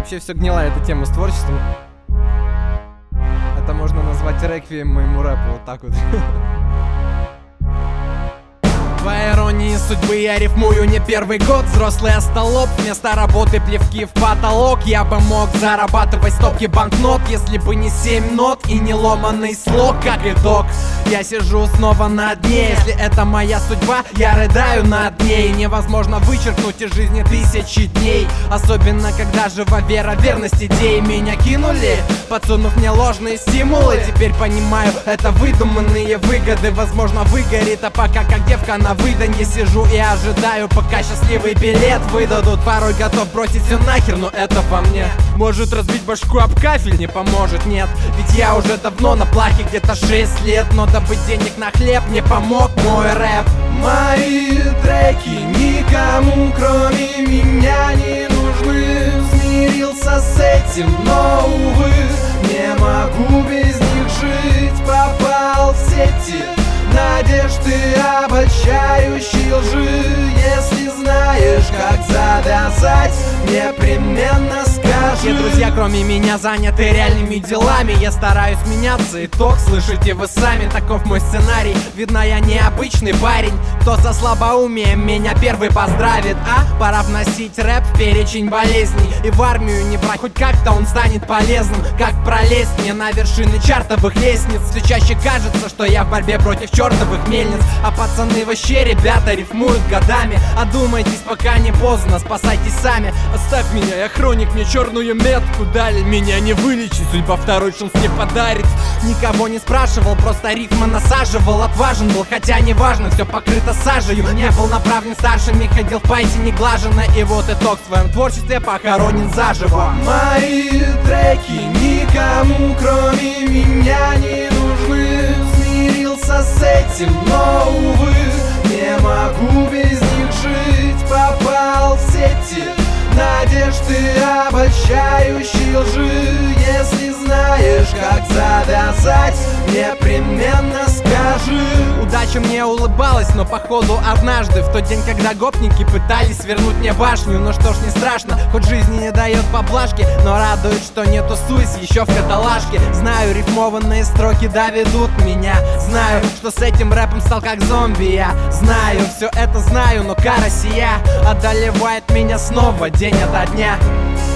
Вообще все гнила эта тема с творчеством. Это можно назвать реквием моему рэпу, вот так вот. По иронии судьбы я рифмую не первый год. Взрослый остолоп, вместо работы плевки в потолок. Я бы мог зарабатывать стопки банкнот, если бы не 7 нот и не ломаный слог. Как итог, я сижу снова на дне. Если это моя судьба, я рыдаю над ней. Невозможно вычеркнуть из жизни тысячи дней, особенно когда жива вера, верность идеи. Меня кинули, подсунув мне ложные стимулы. Теперь понимаю, это выдуманные выгоды. Возможно, выгорит, а пока как девка на выданье сижу и ожидаю, пока счастливый билет выдадут. Порой готов бросить все нахер, но это по мне. Может разбить башку об кафель, не поможет, нет. Ведь я уже давно на плахе, где-то 6 лет. Но добыть денег на хлеб мне помог мой рэп. Мои треки никому кроме меня не нужны. Смирился с этим, но увы, не могу без них жить. Попал в сети надежды обольщающей лжи. Если знаешь, как завязать, непременно скажи. Все друзья, кроме меня, заняты реальными делами. Я стараюсь меняться, итог слышите вы сами. Таков мой сценарий, видно я необычный парень. Кто со слабоумием меня первый поздравит, а? Пора вносить рэп в перечень болезней. И в армию не брать, хоть как-то он станет полезным. Как пролезть мне на вершины чартовых лестниц? Все чаще кажется, что я в борьбе против чертовых мельниц. А пацаны вообще, ребята, рифмуют годами. Одумайтесь, пока не поздно, спасайтесь сами. Оставь меня, я хроник, мне черную метку дали. Меня не вылечить, судьба второй шанс не подарит. Никого не спрашивал, просто рифма насаживал. Отважен был, хотя неважно, все покрыто сажею. Не был направлен старшими, ходил в пайте неглаженно. И вот итог, в своем творчестве похоронен заживо. Мои треки никому кроме меня не нужны. Смирился с этим, но увы, не могу без них жить. Попал в сети надежды обольщающей лжи. Если знаешь, как завязать, непременно скажи. Удача мне улыбалась, но походу однажды, в тот день, когда гопники пытались свернуть мне башню. Но что ж, не страшно, хоть жизни не дает поблажки, но радует, что не тусуюсь еще в каталажке. Знаю, рифмованные строки доведут меня. Знаю, что с этим рэпом стал как зомби я. Знаю, все это знаю, но кара сия одолевает меня снова день ото дня.